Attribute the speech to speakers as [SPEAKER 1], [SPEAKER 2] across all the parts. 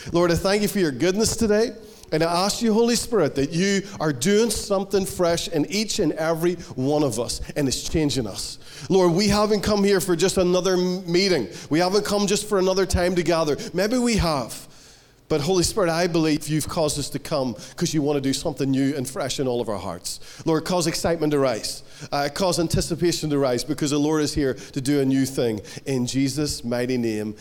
[SPEAKER 1] Lord, I thank you for your goodness today. And I ask you, Holy Spirit, that you are doing something fresh in each and every one of us, and it's changing us. Lord, we haven't come here for just another meeting. We haven't come just for another time to gather. Maybe we have. But Holy Spirit, I believe you've caused us to come because you want to do something new and fresh in all of our hearts. Lord, cause excitement to rise. Cause anticipation to rise because the Lord is here to do a new thing. In Jesus' mighty name,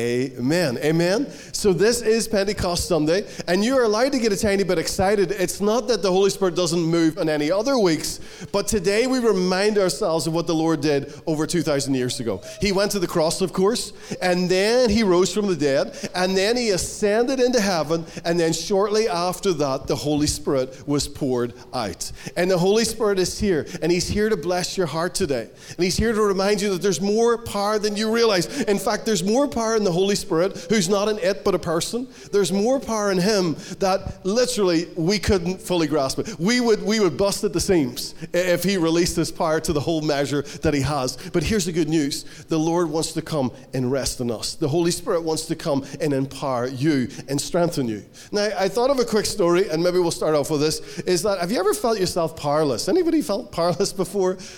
[SPEAKER 1] amen. Amen. So this is Pentecost Sunday, and you are allowed to get a tiny bit excited. It's not that the Holy Spirit doesn't move on any other weeks, but today we remind ourselves of what the Lord did over 2,000 years ago. He went to the cross, of course, and then he rose from the dead, and then he ascended into heaven, and then shortly after that, the Holy Spirit was poured out. And the Holy Spirit is here, and he's here to bless your heart today. And he's here to remind you that there's more power than you realize. In fact, there's more power in the Holy Spirit, who's not an it but a person. There's more power in him that literally we couldn't fully grasp it. We would bust at the seams if he released his power to the whole measure that he has. But here's the good news. The Lord wants to come and rest in us. The Holy Spirit wants to come and empower you and strengthen you. Now, I thought of a quick story, and maybe we'll start off with this, is that have you ever felt yourself powerless? Anybody felt powerless before?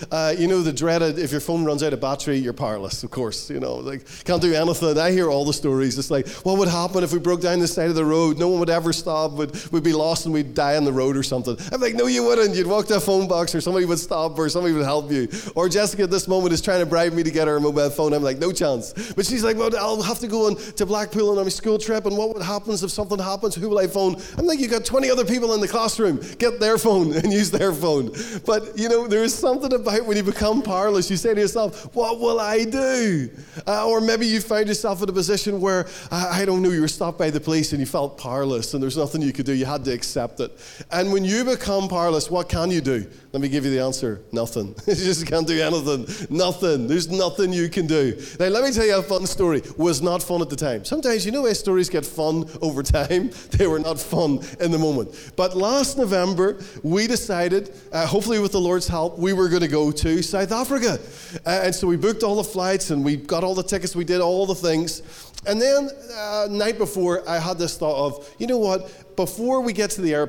[SPEAKER 1] The dreaded, if your phone runs out of battery, you're powerless, of course. Like, can't do anything. I hear all the stories. It's like, what would happen if we broke down the side of the road? No one would ever stop. We'd be lost and we'd die on the road or something. I'm like, no, you wouldn't. You'd walk to a phone box, or somebody would stop, or somebody would help you. Or Jessica at this moment is trying to bribe me to get her a mobile phone. I'm like, no chance. But she's like, well, I'll have to go on to Blackpool on my school trip, and what happens if something happens? Who will I phone? I'm like, you got 20 other people in the classroom. Get their phone and use their phone. But, there is something about when you become powerless, you say to yourself, what will I do? Or maybe you found yourself in a position where, I don't know, you were stopped by the police and you felt powerless and there's nothing you could do. You had to accept it. And when you become powerless, what can you do? Let me give you the answer. Nothing. You just can't do anything. Nothing. There's nothing you can do. Now, let me tell you a fun story. It was not fun at the time. Sometimes, why stories get fun over time? They were not fun in the moment. But last November, we decided, hopefully with the Lord's help, we were going to go to South Africa. And so we booked all the flights and we got all the tickets. We did all the things. And then night before, I had this thought of, you know what? Before we get to the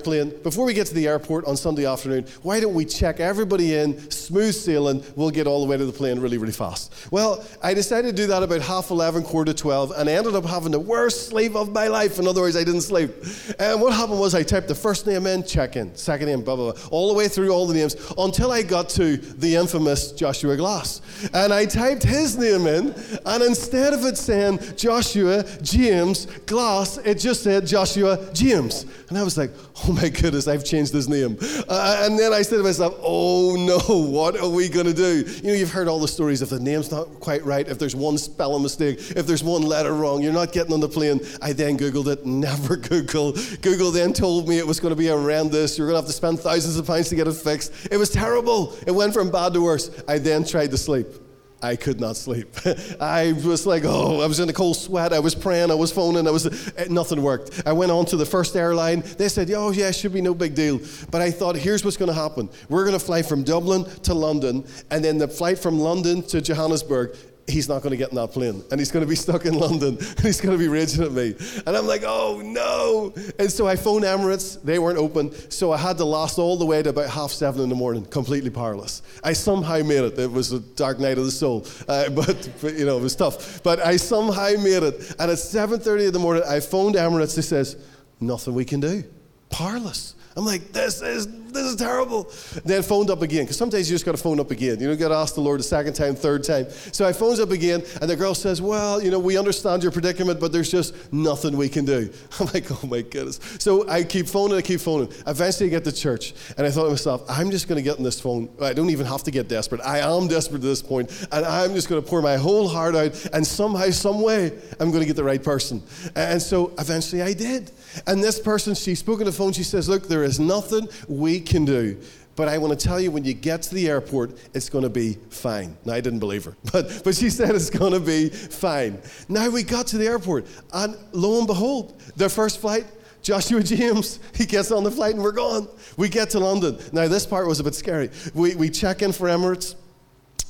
[SPEAKER 1] airport on Sunday afternoon, why don't we check everybody in, smooth sailing, we'll get all the way to the plane really, really fast. Well, I decided to do that about 11:30, 11:45, and I ended up having the worst sleep of my life. In other words, I didn't sleep. And what happened was I typed the first name in, check in, second name, blah, blah, blah, all the way through all the names until I got to the infamous Joshua Glass. And I typed his name in, and instead of it saying Joshua James Glass, it just said Joshua James. And I was like, oh my goodness, I've changed his name. And then I said to myself, oh no, what are we going to do? You've heard all the stories. If the name's not quite right, if there's one spelling mistake, if there's one letter wrong, you're not getting on the plane. I then Googled it, never Google. Google then told me it was going to be horrendous. You're going to have to spend thousands of pounds to get it fixed. It was terrible. It went from bad to worse. I then tried to sleep. I could not sleep. I was like, I was in a cold sweat. I was praying, I was phoning, nothing worked. I went on to the first airline. They said, it should be no big deal. But I thought, here's what's going to happen. We're going to fly from Dublin to London, and then the flight from London to Johannesburg, he's not going to get in that plane. And he's going to be stuck in London. And he's going to be raging at me. And I'm like, oh, no. And so I phoned Emirates. They weren't open. So I had to last all the way to about 7:30 in the morning, completely powerless. I somehow made it. It was a dark night of the soul. But it was tough. But I somehow made it. And at 7:30 in the morning, I phoned Emirates. They says, nothing we can do. Powerless. I'm like, this is terrible. Then phoned up again, because sometimes you just got to phone up again. You don't got to ask the Lord a second time, third time. So I phones up again, and the girl says, well, we understand your predicament, but there's just nothing we can do. I'm like, oh my goodness. So I keep phoning. Eventually I get to church, and I thought to myself, I'm just going to get on this phone. I don't even have to get desperate. I am desperate at this point, and I'm just going to pour my whole heart out, and somehow, some way, I'm going to get the right person. And so eventually I did. And this person, she spoke on the phone, she says, look, there is nothing we can do. But I want to tell you, when you get to the airport, it's going to be fine. Now, I didn't believe her, but she said it's going to be fine. Now, we got to the airport, and lo and behold, their first flight, Joshua James, he gets on the flight, and we're gone. We get to London. Now, this part was a bit scary. We check in for Emirates.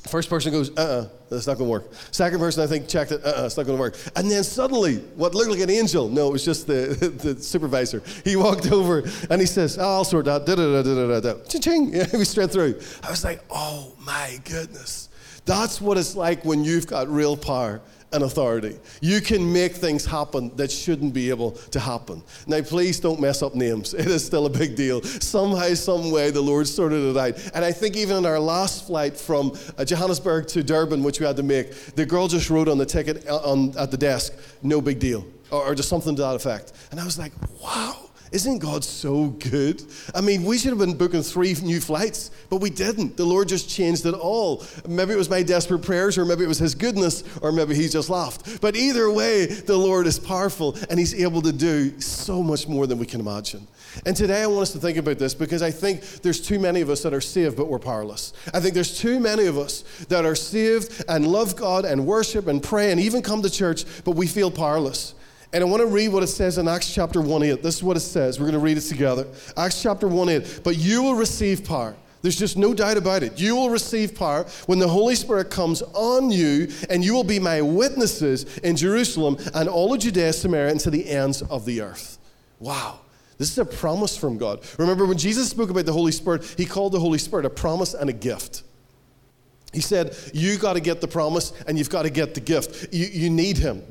[SPEAKER 1] First person goes, that's not going to work. Second person, I think, checked it, it's not going to work. And then suddenly, what looked like an angel, no, it was just the supervisor. He walked over and he says, I'll sort that, da-da-da-da-da-da, cha-ching, yeah, we straight through. I was like, oh my goodness. That's what it's like when you've got real power and authority. You can make things happen that shouldn't be able to happen. Now, please don't mess up names. It is still a big deal. Somehow, some way, the Lord sorted it out. And I think even in our last flight from Johannesburg to Durban, which we had to make, the girl just wrote on the ticket at the desk, no big deal, or just something to that effect. And I was like, wow. Isn't God so good? I mean, we should have been booking 3 new flights, but we didn't. The Lord just changed it all. Maybe it was my desperate prayers, or maybe it was His goodness, or maybe He just laughed. But either way, the Lord is powerful, and He's able to do so much more than we can imagine. And today I want us to think about this, because I think there's too many of us that are saved, but we're powerless. I think there's too many of us that are saved and love God and worship and pray and even come to church, but we feel powerless. And I want to read what it says in Acts chapter 1:8. This is what it says. We're going to read it together. Acts chapter 1:8. But you will receive power. There's just no doubt about it. You will receive power when the Holy Spirit comes on you, and you will be my witnesses in Jerusalem and all of Judea, Samaria, and to the ends of the earth. Wow. This is a promise from God. Remember, when Jesus spoke about the Holy Spirit, He called the Holy Spirit a promise and a gift. He said, you got to get the promise and you've got to get the gift. You need Him.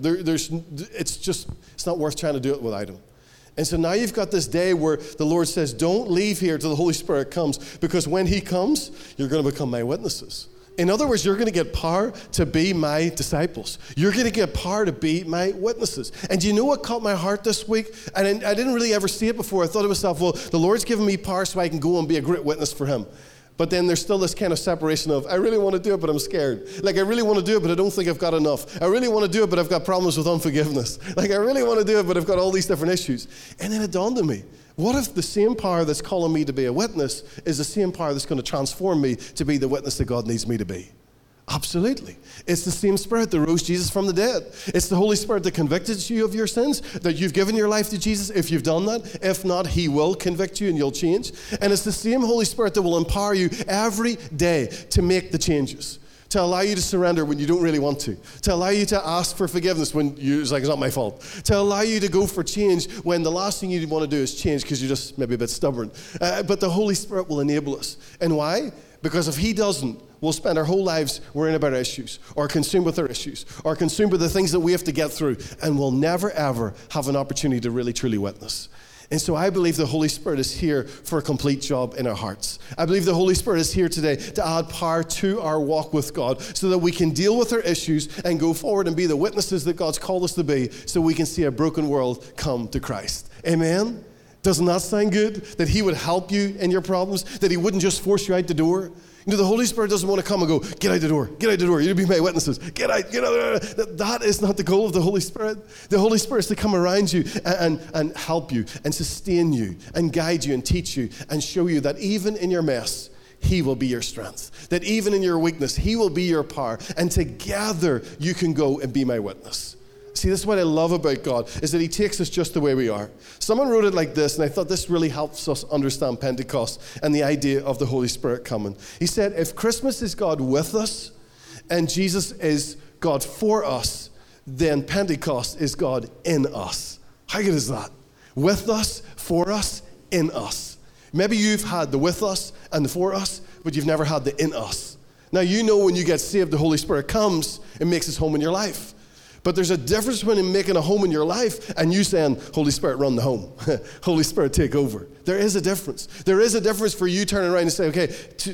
[SPEAKER 1] It's not worth trying to do it without Him. And so now you've got this day where the Lord says, don't leave here till the Holy Spirit comes, because when He comes, you're going to become my witnesses. In other words, you're going to get power to be my disciples. You're going to get power to be my witnesses. And do you know what caught my heart this week? And I didn't really ever see it before. I thought to myself, well, the Lord's given me power so I can go and be a great witness for Him. But then there's still this kind of separation of, I really want to do it, but I'm scared. Like, I really want to do it, but I don't think I've got enough. I really want to do it, but I've got problems with unforgiveness. Like, I really want to do it, but I've got all these different issues. And then it dawned on me, what if the same power that's calling me to be a witness is the same power that's going to transform me to be the witness that God needs me to be? Absolutely. It's the same Spirit that rose Jesus from the dead. It's the Holy Spirit that convicted you of your sins, that you've given your life to Jesus if you've done that. If not, He will convict you and you'll change. And it's the same Holy Spirit that will empower you every day to make the changes, to allow you to surrender when you don't really want to allow you to ask for forgiveness when it's like, it's not my fault, to allow you to go for change when the last thing you want to do is change because you're just maybe a bit stubborn. But the Holy Spirit will enable us. And why? Because if He doesn't, we'll spend our whole lives worrying about our issues, or consumed with our issues, or consumed with the things that we have to get through, and we'll never, ever have an opportunity to really, truly witness. And so I believe the Holy Spirit is here for a complete job in our hearts. I believe the Holy Spirit is here today to add power to our walk with God so that we can deal with our issues and go forward and be the witnesses that God's called us to be, so we can see a broken world come to Christ. Amen? Doesn't that sound good? That He would help you in your problems, that He wouldn't just force you out the door. You know, the Holy Spirit doesn't want to come and go, get out the door, you'll be my witnesses, get out. That is not the goal of the Holy Spirit. The Holy Spirit is to come around you and help you and sustain you and guide you and teach you and show you that even in your mess, He will be your strength. That even in your weakness, He will be your power. And together, you can go and be my witness. See, this is what I love about God, is that He takes us just the way we are. Someone wrote it like this, and I thought this really helps us understand Pentecost and the idea of the Holy Spirit coming. He said, if Christmas is God with us and Jesus is God for us, then Pentecost is God in us. How good is that? With us, for us, in us. Maybe you've had the with us and the for us, but you've never had the in us. Now, you know when you get saved, the Holy Spirit comes and makes His home in your life. But there's a difference between Him making a home in your life and you saying, Holy Spirit, run the home. Holy Spirit, take over. There is a difference. There is a difference for you turning around and say, okay,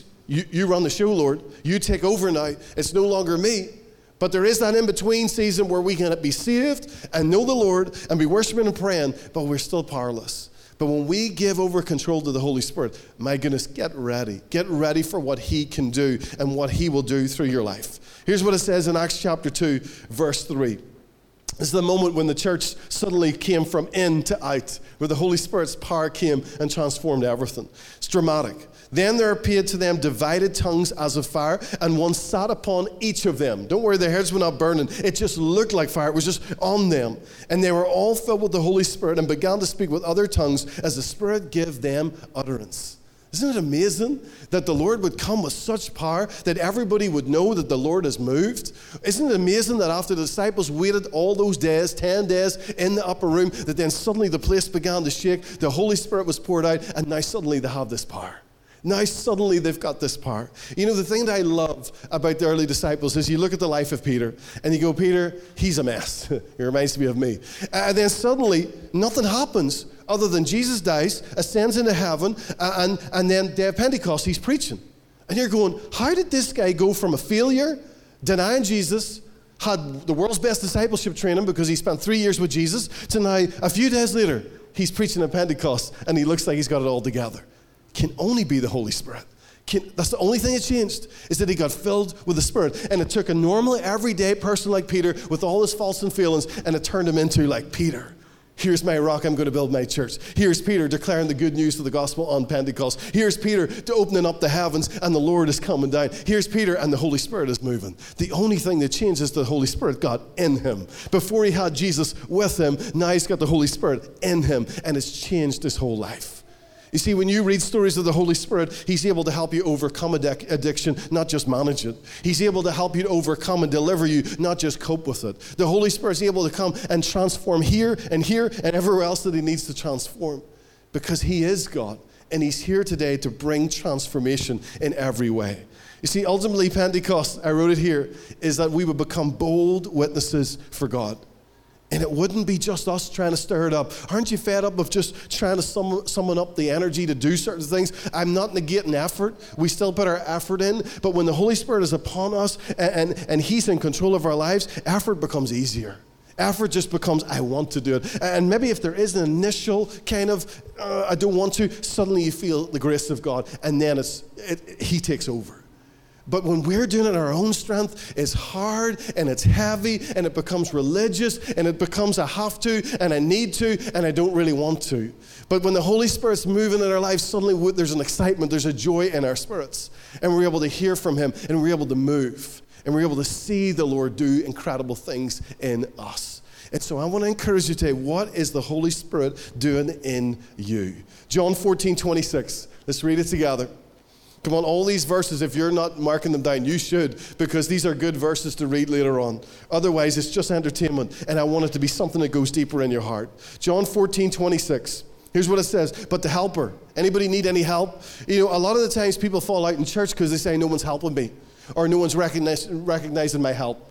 [SPEAKER 1] you run the show, Lord. You take over now. It's no longer me. But there is that in-between season where we can be saved and know the Lord and be worshiping and praying, but we're still powerless. But when we give over control to the Holy Spirit, my goodness, get ready. Get ready for what He can do and what He will do through your life. Here's what it says in Acts chapter 2, verse 3. This is the moment when the church suddenly came from in to out, where the Holy Spirit's power came and transformed everything. It's dramatic. Then there appeared to them divided tongues as of fire, and one sat upon each of them. Don't worry, their heads were not burning. It just looked like fire. It was just on them. And they were all filled with the Holy Spirit and began to speak with other tongues as the Spirit gave them utterance. Isn't it amazing that the Lord would come with such power that everybody would know that the Lord has moved? Isn't it amazing that after the disciples waited all those days, 10 days in the upper room, that then suddenly the place began to shake, the Holy Spirit was poured out, and now suddenly they have this power. Now suddenly they've got this power. You know, the thing that I love about the early disciples is you look at the life of Peter and you go, Peter, he's a mess. It reminds me of me. And then suddenly nothing happens other than Jesus dies, ascends into heaven, and then day of Pentecost, he's preaching. And you're going, how did this guy go from a failure, denying Jesus, had the world's best discipleship training because he spent 3 years with Jesus, to now, a few days later, he's preaching at Pentecost and he looks like he's got it all together? Can only be the Holy Spirit. That's the only thing that changed, is that he got filled with the Spirit. And it took a normal, everyday person like Peter with all his faults and failings, and it turned him into like, Peter, here's my rock, I'm going to build my church. Here's Peter declaring the good news of the gospel on Pentecost. Here's Peter to opening up the heavens, and the Lord is coming down. Here's Peter, and the Holy Spirit is moving. The only thing that changed is the Holy Spirit got in him. Before he had Jesus with him, now he's got the Holy Spirit in him, and it's changed his whole life. You see, when you read stories of the Holy Spirit, he's able to help you overcome addiction, not just manage it. He's able to help you to overcome and deliver you, not just cope with it. The Holy Spirit's able to come and transform here and everywhere else that he needs to transform, because he is God, and he's here today to bring transformation in every way. You see, ultimately, Pentecost, I wrote it here, is that we would become bold witnesses for God. And it wouldn't be just us trying to stir it up. Aren't you fed up of just trying to summon up the energy to do certain things? I'm not negating effort. We still put our effort in. But when the Holy Spirit is upon us and he's in control of our lives, effort becomes easier. Effort just becomes, I want to do it. And maybe if there is an initial kind of, I don't want to, suddenly you feel the grace of God, and then he takes over. But when we're doing it in our own strength, it's hard and it's heavy and it becomes religious and it becomes I have to and I need to and I don't really want to. But when the Holy Spirit's moving in our lives, suddenly there's an excitement, there's a joy in our spirits. And we're able to hear from him and we're able to move. And we're able to see the Lord do incredible things in us. And so I want to encourage you today, what is the Holy Spirit doing in you? John 14:26. Let's read it together. Come on, all these verses, if you're not marking them down, you should, because these are good verses to read later on. Otherwise, it's just entertainment, and I want it to be something that goes deeper in your heart. John 14:26. Here's what it says, but the helper. Anybody need any help? You know, a lot of the times people fall out in church because they say, no one's helping me, or no one's recognizing my help.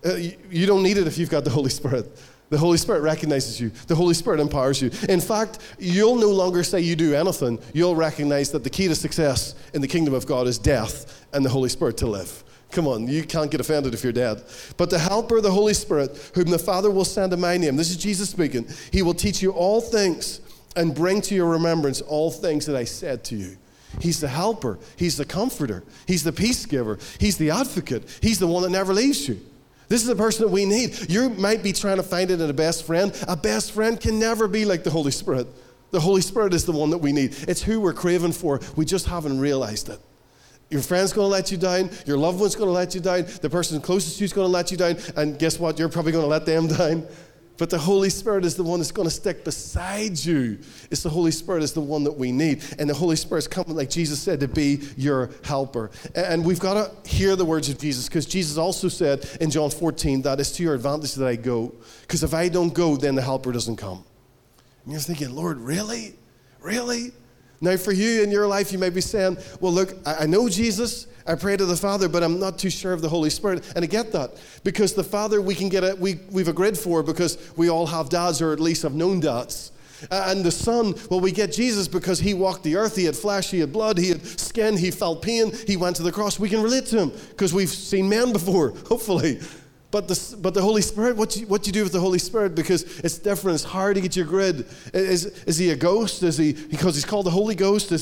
[SPEAKER 1] You don't need it if you've got the Holy Spirit. The Holy Spirit recognizes you. The Holy Spirit empowers you. In fact, you'll no longer say you do anything. You'll recognize that the key to success in the kingdom of God is death and the Holy Spirit to live. Come on, you can't get offended if you're dead. But the helper, the Holy Spirit, whom the Father will send in my name, this is Jesus speaking, he will teach you all things and bring to your remembrance all things that I said to you. He's the helper. He's the comforter. He's the peace giver. He's the advocate. He's the one that never leaves you. This is the person that we need. You might be trying to find it in a best friend. A best friend can never be like the Holy Spirit. The Holy Spirit is the one that we need. It's who we're craving for. We just haven't realized it. Your friend's going to let you down. Your loved one's going to let you down. The person closest to you is going to let you down. And guess what? You're probably going to let them down. But the Holy Spirit is the one that's going to stick beside you. It's the Holy Spirit is the one that we need. And the Holy Spirit's coming, like Jesus said, to be your helper. And we've got to hear the words of Jesus, because Jesus also said in John 14 that it's to your advantage that I go. Because if I don't go, then the helper doesn't come. And you're thinking, Lord, really? Really? Now for you in your life, you might be saying, well, look, I know Jesus. I pray to the Father, but I'm not too sure of the Holy Spirit. And I get that, because the Father we've agreed for, because we all have dads, or at least have known dads. And the Son, well, we get Jesus because he walked the earth, he had flesh, he had blood, he had skin, he felt pain, he went to the cross. We can relate to him because we've seen men before, hopefully. But the Holy Spirit, what you do with the Holy Spirit, because it's different, it's hard to get your grid. Is he a ghost? Is he, because he's called the Holy Ghost?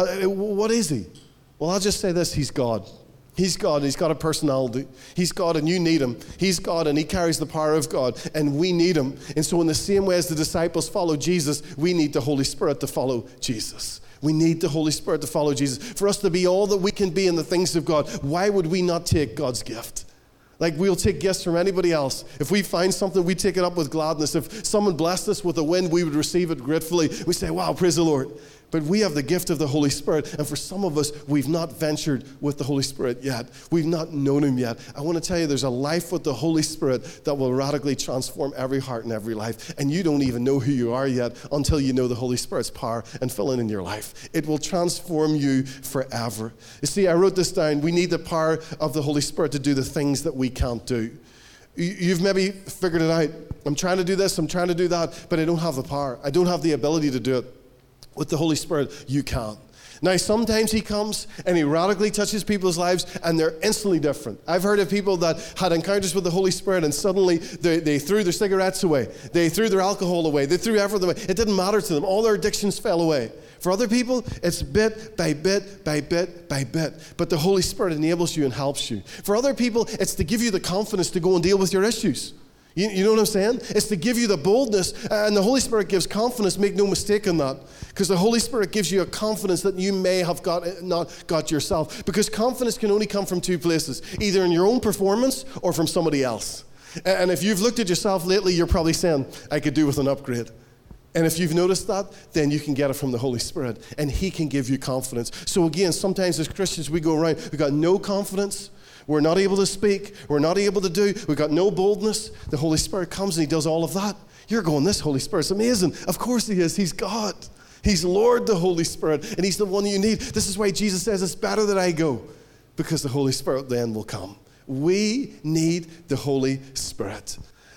[SPEAKER 1] What is he? Well, I'll just say this, he's God. He's God, he's got a personality. He's God and you need him. He's God and he carries the power of God, and we need him. And so in the same way as the disciples followed Jesus, we need the Holy Spirit to follow Jesus. We need the Holy Spirit to follow Jesus. For us to be all that we can be in the things of God, why would we not take God's gift? Like, we'll take gifts from anybody else. If we find something, we take it up with gladness. If someone blessed us with a wind, we would receive it gratefully. We say, wow, praise the Lord. But we have the gift of the Holy Spirit, and for some of us, we've not ventured with the Holy Spirit yet. We've not known Him yet. I want to tell you, there's a life with the Holy Spirit that will radically transform every heart and every life, and you don't even know who you are yet until you know the Holy Spirit's power and filling in your life. It will transform you forever. You see, I wrote this down. We need the power of the Holy Spirit to do the things that we can't do. You've maybe figured it out. I'm trying to do this, I'm trying to do that, but I don't have the power. I don't have the ability to do it. With the Holy Spirit, you can. Now, sometimes He comes and He radically touches people's lives and they're instantly different. I've heard of people that had encounters with the Holy Spirit and suddenly they threw their cigarettes away. They threw their alcohol away. They threw everything away. It didn't matter to them. All their addictions fell away. For other people, it's bit by bit by bit by bit. But the Holy Spirit enables you and helps you. For other people, it's to give you the confidence to go and deal with your issues. You know what I'm saying? It's to give you the boldness, and the Holy Spirit gives confidence. Make no mistake in that, because the Holy Spirit gives you a confidence that you may have not got yourself. Because confidence can only come from two places, either in your own performance or from somebody else. And if you've looked at yourself lately, you're probably saying, I could do with an upgrade. And if you've noticed that, then you can get it from the Holy Spirit, and He can give you confidence. So again, sometimes as Christians, we go around, we've got no confidence. We're not able to speak. We're not able to do. We've got no boldness. The Holy Spirit comes and He does all of that. You're going, this Holy Spirit's amazing. Of course He is. He's God. He's Lord, the Holy Spirit, and He's the one you need. This is why Jesus says it's better that I go, because the Holy Spirit then will come. We need the Holy Spirit.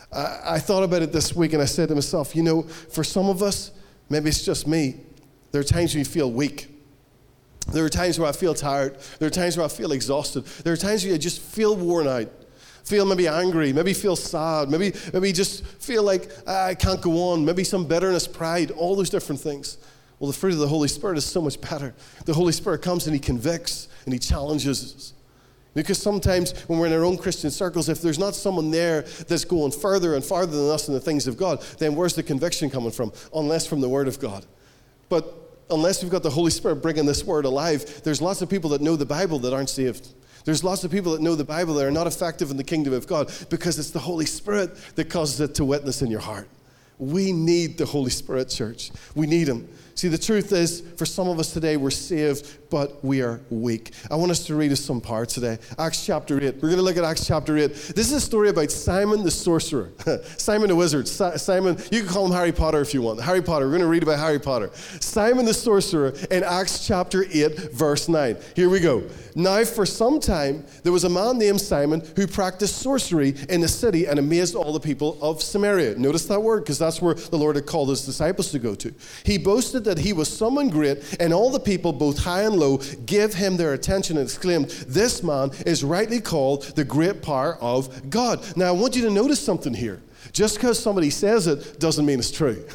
[SPEAKER 1] I thought about it this week, and I said to myself, you know, for some of us, maybe it's just me, there are times when you feel weak. There are times where I feel tired. There are times where I feel exhausted. There are times where I just feel worn out, feel maybe angry, maybe feel sad, maybe just feel like I can't go on, maybe some bitterness, pride, all those different things. Well, the fruit of the Holy Spirit is so much better. The Holy Spirit comes and He convicts and He challenges us. Because sometimes when we're in our own Christian circles, if there's not someone there that's going further and farther than us in the things of God, then where's the conviction coming from? Unless from the Word of God. But unless we've got the Holy Spirit bringing this Word alive, there's lots of people that know the Bible that aren't saved. There's lots of people that know the Bible that are not effective in the kingdom of God because it's the Holy Spirit that causes it to witness in your heart. We need the Holy Spirit, church. We need Him. See, the truth is, for some of us today, we're saved, but we are weak. I want us to read us some part today. Acts chapter 8. We're going to look at Acts chapter 8. This is a story about Simon the sorcerer. Simon the wizard. Simon, you can call him Harry Potter if you want. Harry Potter. We're going to read about Harry Potter. Simon the sorcerer in Acts chapter 8, verse 9. Here we go. Now, for some time, there was a man named Simon who practiced sorcery in the city and amazed all the people of Samaria. Notice that word, because that's where the Lord had called His disciples to go to. He boasted that he was someone great, and all the people, both high and low, gave him their attention and exclaimed, this man is rightly called the great power of God. Now, I want you to notice something here. Just because somebody says it doesn't mean it's true.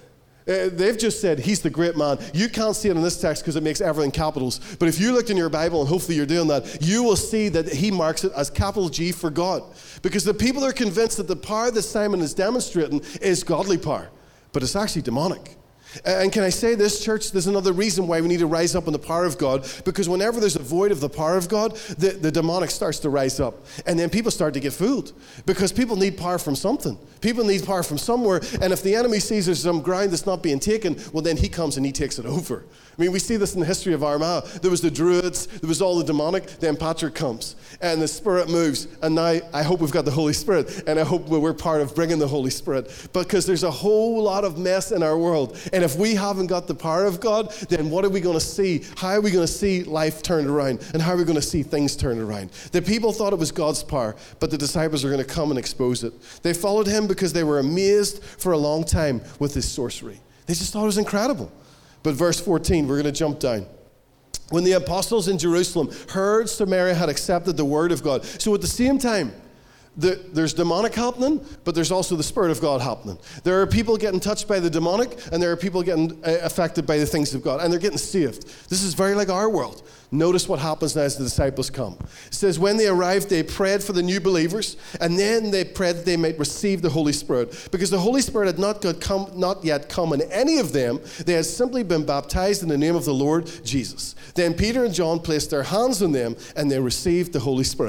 [SPEAKER 1] They've just said, he's the great man. You can't see it in this text because it makes everything capitals. But if you looked in your Bible, and hopefully you're doing that, you will see that he marks it as capital G for God. Because the people are convinced that the power that Simon is demonstrating is godly power. But it's actually demonic. And can I say this, church? There's another reason why we need to rise up in the power of God, because whenever there's a void of the power of God, the demonic starts to rise up. And then people start to get fooled, because people need power from something. People need power from somewhere, and if the enemy sees there's some ground that's not being taken, well, then he comes and he takes it over. I mean, we see this in the history of Armagh. There was the Druids, there was all the demonic, then Patrick comes, and the Spirit moves, and now I hope we've got the Holy Spirit, and I hope we're part of bringing the Holy Spirit, because there's a whole lot of mess in our world, and if we haven't got the power of God, then what are we going to see? How are we going to see life turned around, and how are we going to see things turned around? The people thought it was God's power, but the disciples are going to come and expose it. They followed him because they were amazed for a long time with his sorcery. They just thought it was incredible. But verse 14, we're going to jump down. When the apostles in Jerusalem heard Samaria had accepted the word of God. So at the same time, there's demonic happening, but there's also the Spirit of God happening. There are people getting touched by the demonic, and there are people getting affected by the things of God, and they're getting saved. This is very like our world. Notice what happens now as the disciples come. It says, when they arrived, they prayed for the new believers, and then they prayed that they might receive the Holy Spirit. Because the Holy Spirit had not yet come on any of them. They had simply been baptized in the name of the Lord Jesus. Then Peter and John placed their hands on them, and they received the Holy Spirit.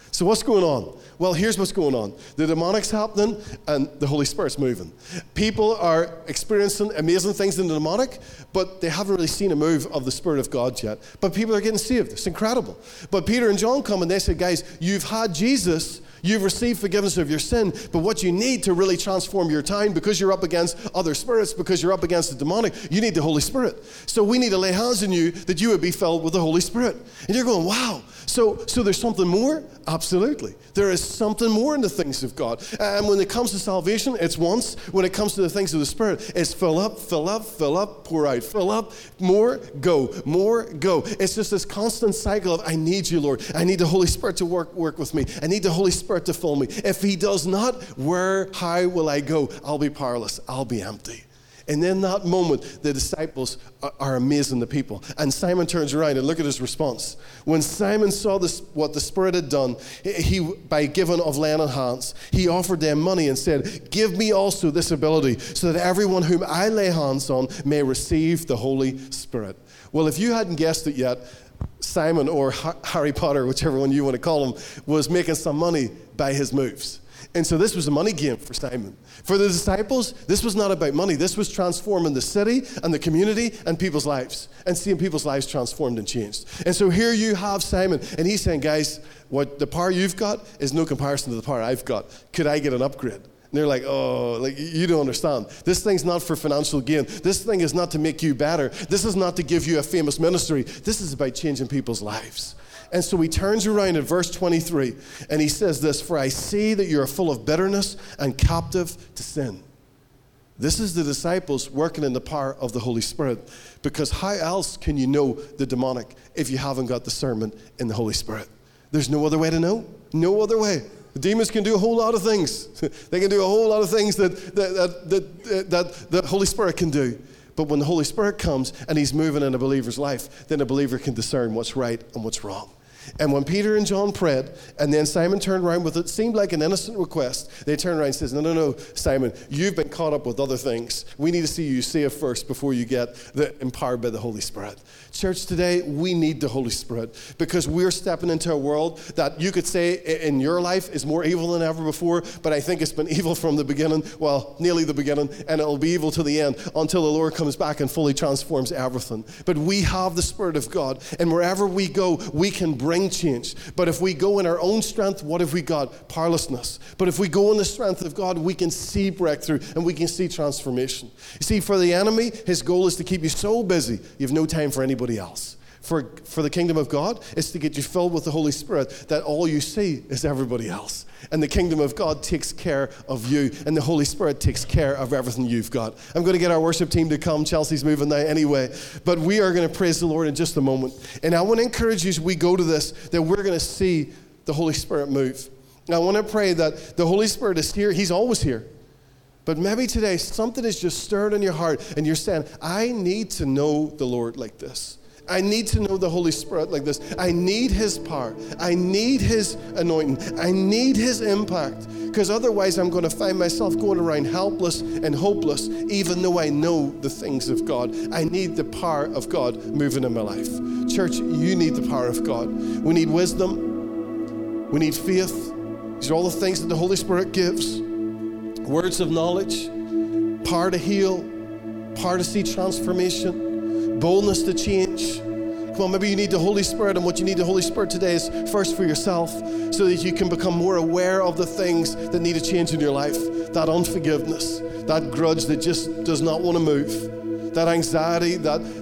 [SPEAKER 1] So what's going on? Well, here's what's going on. The demonic's happening and the Holy Spirit's moving. People are experiencing amazing things in the demonic, but they haven't really seen a move of the Spirit of God yet. But people are getting saved. It's incredible. But Peter and John come and they say, guys, you've had Jesus, you've received forgiveness of your sin, but what you need to really transform your time, because you're up against other spirits, because you're up against the demonic, you need the Holy Spirit. So we need to lay hands on you that you would be filled with the Holy Spirit. And you're going, wow. So there's something more? Absolutely. There is something more in the things of God. And when it comes to salvation, it's once. When it comes to the things of the Spirit, it's fill up, fill up, fill up, pour out, fill up, more, go, more, go. It's just this constant cycle of, I need you, Lord. I need the Holy Spirit to work with me. I need the Holy Spirit to fill me. If he does not, how will I go? I'll be powerless. I'll be empty. And in that moment, the disciples are amazing the people. And Simon turns around and look at his response. When Simon saw what the Spirit had done, he, by giving of laying on hands, he offered them money and said, give me also this ability, so that everyone whom I lay hands on may receive the Holy Spirit. Well, if you hadn't guessed it yet, Simon, or Harry Potter, whichever one you want to call him, was making some money by his moves. And so this was a money game for Simon. For the disciples, this was not about money. This was transforming the city and the community and people's lives, and seeing people's lives transformed and changed. And so here you have Simon, and he's saying, guys, what the power you've got is no comparison to the power I've got. Could I get an upgrade? And they're like, oh, like, you don't understand. This thing's not for financial gain. This thing is not to make you better. This is not to give you a famous ministry. This is about changing people's lives. And so he turns around in verse 23 and he says this, for I see that you are full of bitterness and captive to sin. This is the disciples working in the power of the Holy Spirit, because how else can you know the demonic if you haven't got discernment in the Holy Spirit? There's no other way to know. No other way. The demons can do a whole lot of things. They can do a whole lot of things that the Holy Spirit can do. But when the Holy Spirit comes and he's moving in a believer's life, then a believer can discern what's right and what's wrong. And when Peter and John prayed, and then Simon turned around with it seemed like an innocent request, they turned around and says, no, Simon, you've been caught up with other things. We need to see you saved first before you get empowered by the Holy Spirit. Church, today, we need the Holy Spirit, because we're stepping into a world that you could say in your life is more evil than ever before, but I think it's been evil from the beginning, well, nearly the beginning, and it'll be evil to the end until the Lord comes back and fully transforms everything. But we have the Spirit of God, and wherever we go, we can bring change. But if we go in our own strength, what have we got? Powerlessness. But if we go in the strength of God, we can see breakthrough and we can see transformation. You see, for the enemy, his goal is to keep you so busy, you have no time for anybody else. For the kingdom of God, it's to get you filled with the Holy Spirit, that all you see is everybody else. And the kingdom of God takes care of you, and the Holy Spirit takes care of everything you've got. I'm going to get our worship team to come. Chelsea's moving now anyway. But we are going to praise the Lord in just a moment. And I want to encourage you as we go to this, that we're going to see the Holy Spirit move. And I want to pray that the Holy Spirit is here. He's always here. But maybe today something is just stirred in your heart, and you're saying, I need to know the Lord like this. I need to know the Holy Spirit like this. I need his power. I need his anointing. I need his impact, because otherwise I'm going to find myself going around helpless and hopeless, even though I know the things of God. I need the power of God moving in my life. Church, you need the power of God. We need wisdom. We need faith. These are all the things that the Holy Spirit gives. Words of knowledge, power to heal, power to see transformation, boldness to change. Come on, maybe you need the Holy Spirit, and what you need the Holy Spirit today is first for yourself, so that you can become more aware of the things that need to change in your life. That unforgiveness, that grudge that just does not want to move, that anxiety,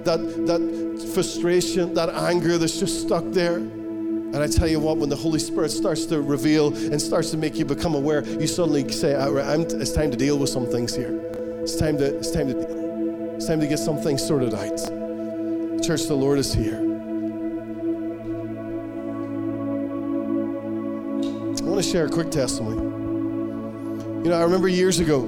[SPEAKER 1] that frustration, that anger that's just stuck there. And I tell you what, when the Holy Spirit starts to reveal and starts to make you become aware, you suddenly say, it's time to deal with some things here. It's time to deal. It's time to get some things sorted out. Church, the Lord is here. I want to share a quick testimony. You know, I remember years ago,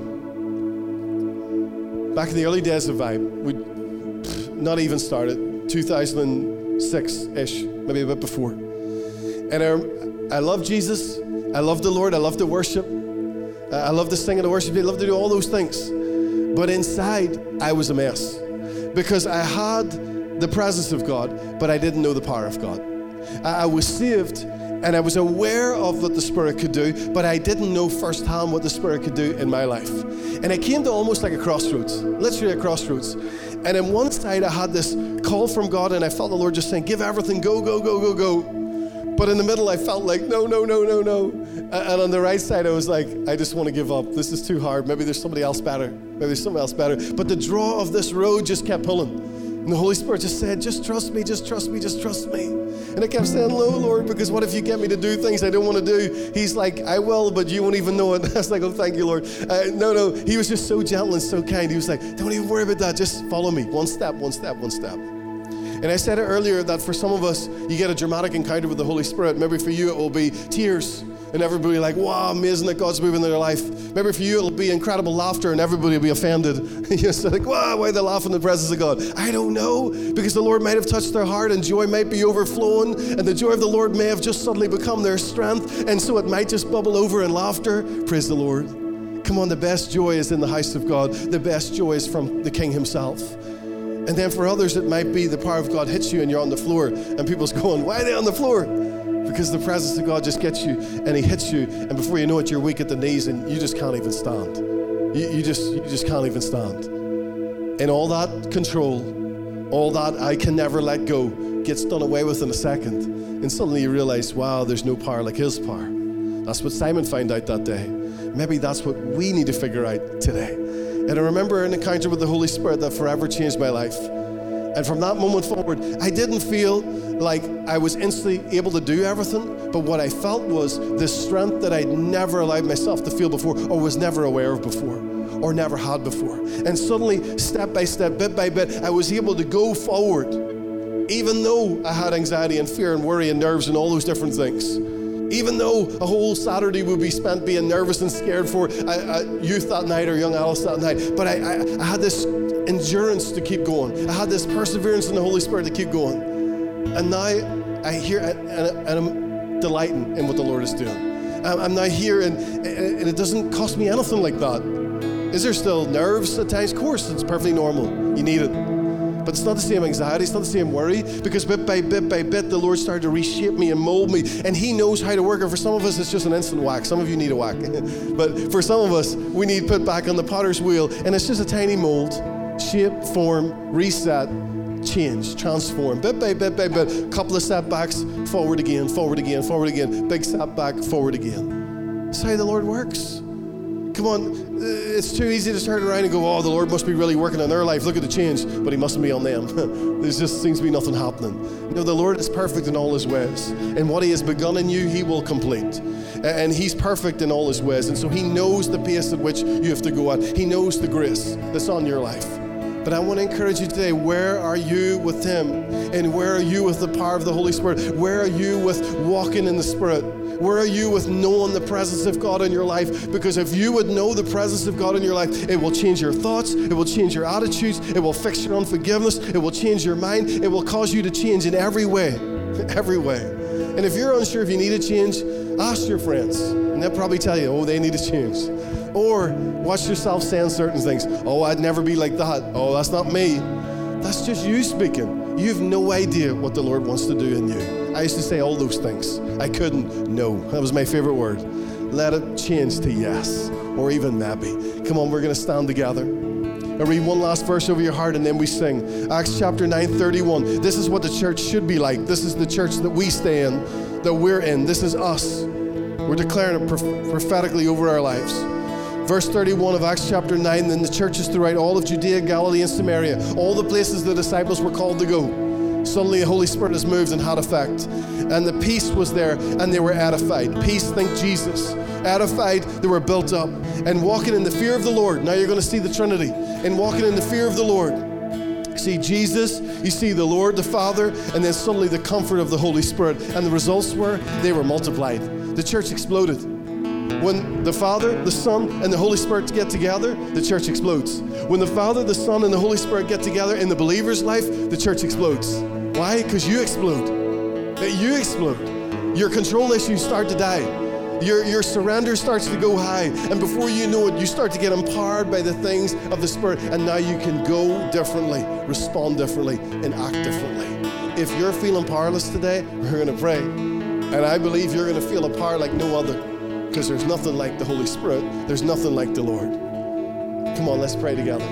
[SPEAKER 1] back in the early days of Vibe, we not even started, 2006-ish, maybe a bit before. And I love Jesus. I love the Lord. I love to worship. I love to sing and to worship. I love to do all those things. But inside, I was a mess, because I had the presence of God, but I didn't know the power of God. I was saved, And I was aware of what the Spirit could do, but I didn't know firsthand what the Spirit could do in my life. And I came to almost like a crossroads, literally a crossroads. And on one side, I had this call from God, and I felt the Lord just saying, give everything, go, go, go, go, go. But in the middle, I felt like, no, no, no, no, no. And on the right side, I was like, I just want to give up. This is too hard. Maybe there's somebody else better. Maybe there's somebody else better. But the draw of this road just kept pulling. And the Holy Spirit just said, just trust me, just trust me, just trust me. And I kept saying, no, Lord, because what if you get me to do things I don't want to do? He's like, I will, but you won't even know it. I was like, oh, thank you, Lord. No, he was just so gentle and so kind. He was like, don't even worry about that. Just follow me. One step, one step, one step. And I said it earlier that for some of us, you get a dramatic encounter with the Holy Spirit. Maybe for you, it will be tears. And everybody like, wow, amazing that God's moving in their life. Maybe for you, it'll be incredible laughter and everybody will be offended. You're so like, wow, why are they laughing in the presence of God? I don't know, because the Lord might have touched their heart and joy might be overflowing, and the joy of the Lord may have just suddenly become their strength, and so it might just bubble over in laughter. Praise the Lord. Come on, the best joy is in the house of God. The best joy is from the King himself. And then for others, it might be the power of God hits you and you're on the floor, and people's going, why are they on the floor? Because the presence of God just gets you and he hits you, and before you know it, you're weak at the knees and you just can't even stand. You just can't even stand. And all that control, all that I can never let go gets done away with in a second. And suddenly you realize, wow, there's no power like his power. That's what Simon found out that day. Maybe that's what we need to figure out today. And I remember an encounter with the Holy Spirit that forever changed my life. And from that moment forward, I didn't feel like I was instantly able to do everything, but what I felt was this strength that I'd never allowed myself to feel before, or was never aware of before, or never had before. And suddenly, step by step, bit by bit, I was able to go forward, even though I had anxiety and fear and worry and nerves and all those different things. Even though a whole Saturday would be spent being nervous and scared for a youth that night or young adults that night. But I had this endurance to keep going. I had this perseverance in the Holy Spirit to keep going. And now I hear and I'm delighting in what the Lord is doing. I'm now here and it doesn't cost me anything like that. Is there still nerves at times? Of course, it's perfectly normal. You need it. But it's not the same anxiety, it's not the same worry, because bit by bit, the Lord started to reshape me and mold me, and he knows how to work. And for some of us, it's just an instant whack. Some of you need a whack. But for some of us, we need put back on the potter's wheel, and it's just a tiny mold, shape, form, reset, change, transform, bit by bit, a couple of setbacks, forward again, big setback, forward again. That's how the Lord works. Come on, it's too easy to turn around and go, oh, the Lord must be really working on their life. Look at the change, but he mustn't be on them. There just seems to be nothing happening. No, the Lord is perfect in all his ways. And what he has begun in you, he will complete. And he's perfect in all his ways. And so he knows the pace at which you have to go at. He knows the grace that's on your life. But I want to encourage you today, where are you with him? And where are you with the power of the Holy Spirit? Where are you with walking in the Spirit? Where are you with knowing the presence of God in your life? Because if you would know the presence of God in your life, it will change your thoughts, it will change your attitudes, it will fix your unforgiveness, it will change your mind, it will cause you to change in every way, every way. And if you're unsure if you need a change, ask your friends, and they'll probably tell you, oh, they need a change. Or watch yourself saying certain things. Oh, I'd never be like that. Oh, that's not me. That's just you speaking. You have no idea what the Lord wants to do in you. I used to say all those things. I couldn't. No. That was my favorite word. Let it change to yes, or even maybe. Come on, we're going to stand together. I'll read one last verse over your heart and then we sing. Acts chapter 9:31. This is what the church should be like. This is the church that we stay in, that we're in. This is us. We're declaring it prophetically over our lives. Verse 31 of Acts chapter 9, then the churches throughout all of Judea, Galilee, and Samaria, all the places the disciples were called to go. Suddenly the Holy Spirit has moved and had effect. And the peace was there, and they were edified. Peace, think Jesus. Edified, they were built up. And walking in the fear of the Lord. Now you're going to see the Trinity. And walking in the fear of the Lord. You see Jesus, you see the Lord, the Father, and then suddenly the comfort of the Holy Spirit. And the results were, they were multiplied. The church exploded. When the Father, the Son, and the Holy Spirit get together, the church explodes. When the Father, the Son, and the Holy Spirit get together in the believer's life, the church explodes. Why? Because you explode. You explode. Your control issues start to die. Your surrender starts to go high. And before you know it, you start to get empowered by the things of the Spirit. And now you can go differently, respond differently, and act differently. If you're feeling powerless today, we're going to pray. And I believe you're going to feel a power like no other, because there's nothing like the Holy Spirit. There's nothing like the Lord. Come on, let's pray together.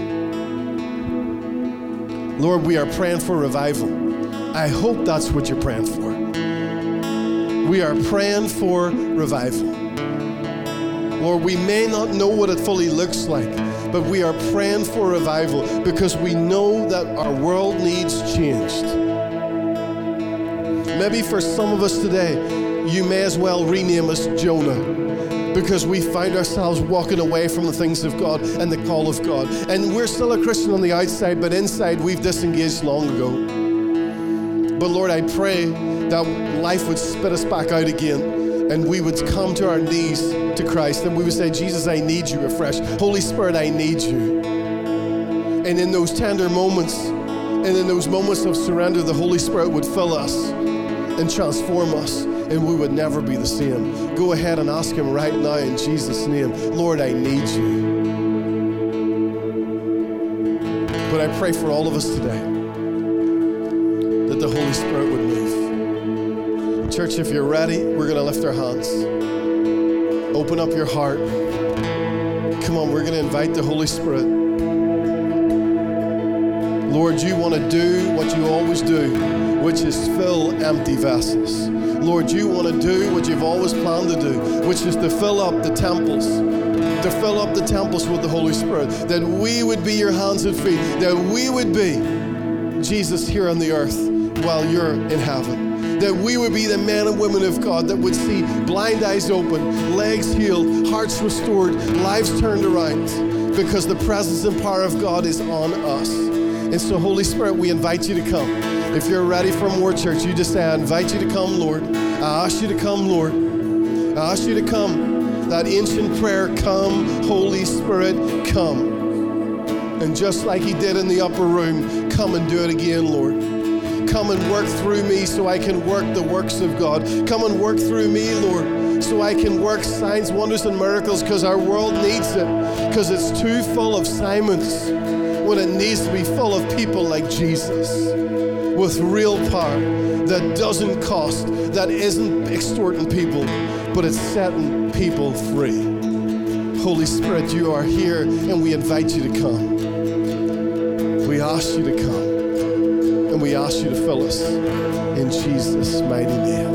[SPEAKER 1] Lord, we are praying for revival. I hope that's what you're praying for. We are praying for revival. Lord, we may not know what it fully looks like, but we are praying for revival because we know that our world needs changed. Maybe for some of us today, you may as well rename us Jonah, because we find ourselves walking away from the things of God and the call of God. And we're still a Christian on the outside, but inside we've disengaged long ago. But Lord, I pray that life would spit us back out again, and we would come to our knees to Christ, and we would say, Jesus, I need you afresh. Holy Spirit, I need you. And in those tender moments, and in those moments of surrender, the Holy Spirit would fill us and transform us, and we would never be the same. Go ahead and ask him right now in Jesus' name, Lord, I need you. But I pray for all of us today that the Holy Spirit would move. Church, if you're ready, we're going to lift our hands. Open up your heart. Come on, we're going to invite the Holy Spirit. Lord, you want to do what you always do, which is fill empty vessels. Lord, you want to do what you've always planned to do, which is to fill up the temples, with the Holy Spirit, that we would be your hands and feet, that we would be Jesus here on the earth while you're in heaven. That we would be the men and women of God that would see blind eyes open, legs healed, hearts restored, lives turned around, because the presence and power of God is on us. And so, Holy Spirit, we invite you to come. If you're ready for more, church, you just say, I invite you to come, Lord. I ask you to come, Lord. I ask you to come. That ancient prayer, come, Holy Spirit, come. And just like he did in the upper room, come and do it again, Lord. Come and work through me so I can work the works of God. Come and work through me, Lord, so I can work signs, wonders, and miracles, because our world needs it, because it's too full of Simons when it needs to be full of people like Jesus, with real power that doesn't cost, that isn't extorting people, but it's setting people free. Holy Spirit, you are here, and we invite you to come. We ask you to come. And we ask you to fill us in Jesus' mighty name.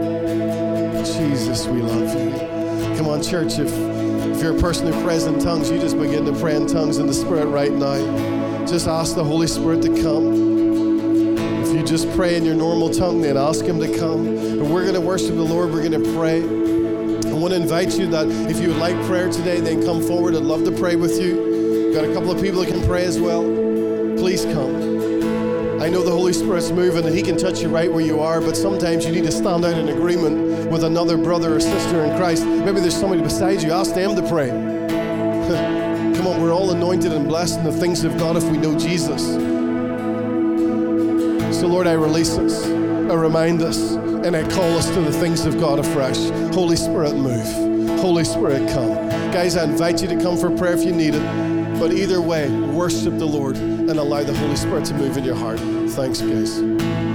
[SPEAKER 1] Jesus, we love you. Come on, church, if you're a person who prays in tongues, you just begin to pray in tongues in the Spirit right now. Just ask the Holy Spirit to come. If you just pray in your normal tongue, then ask him to come. But we're going to worship the Lord. We're going to pray. I want to invite you that if you would like prayer today, then come forward. I'd love to pray with you. We've got a couple of people that can pray as well. Please come. I know the Holy Spirit's moving and he can touch you right where you are, but sometimes you need to stand out in agreement with another brother or sister in Christ. Maybe there's somebody beside you. Ask them to pray. Come on, we're all anointed and blessed in the things of God if we know Jesus. So Lord, I release us, I remind us, and I call us to the things of God afresh. Holy Spirit, move. Holy Spirit, come. Guys, I invite you to come for prayer if you need it. But either way, worship the Lord and allow the Holy Spirit to move in your heart. Thanks, guys.